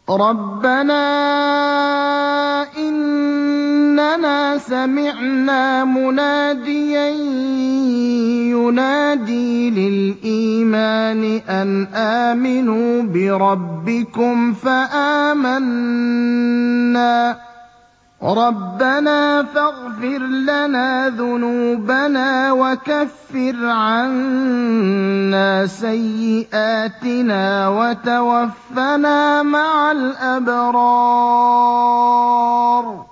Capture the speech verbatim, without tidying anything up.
رَبَّنَا إِنَّنَا سَمِعْنَا مُنَادِيًا يُنَادِي لِلْإِيمَانِ أَنْ آمِنُوا بِرَبِّكُمْ فَآمَنَّا ۚ رَبَّنَا فَاغْفِرْ لَنَا ذُنُوبَنَا وَكَفِّرْ عَنَّا سَيِّئَاتِنَا وَتَوَفَّنَا مَعَ الْأَبْرَارِ